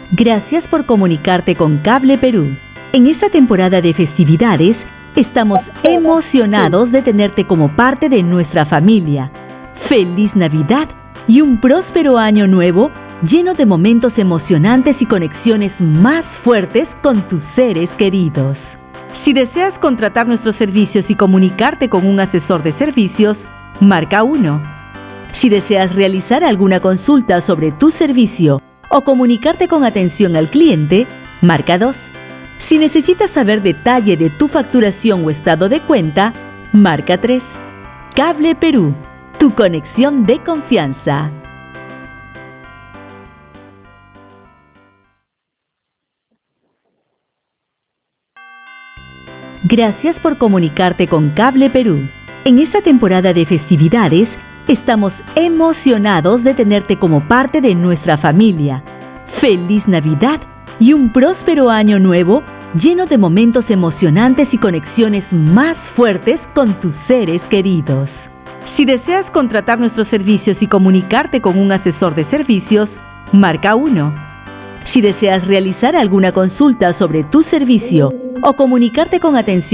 Gracias por comunicarte con Cable Perú. En esta temporada de festividades, estamos emocionados de tenerte como parte de nuestra familia. ¡Feliz Navidad y un próspero año nuevo lleno de momentos emocionantes y conexiones más fuertes con tus seres queridos! Si deseas contratar nuestros servicios y comunicarte con un asesor de servicios, marca 1. Si deseas realizar alguna consulta sobre tu servicio o comunicarte con atención al cliente, marca 2. Si necesitas saber detalle de tu facturación o estado de cuenta, marca 3. Cable Perú, tu conexión de confianza. Gracias por comunicarte con Cable Perú. En esta temporada de festividades, estamos emocionados de tenerte como parte de nuestra familia. ¡Feliz Navidad y un próspero año nuevo lleno de momentos emocionantes y conexiones más fuertes con tus seres queridos! Si deseas contratar nuestros servicios y comunicarte con un asesor de servicios, marca 1. Si deseas realizar alguna consulta sobre tu servicio o comunicarte con atención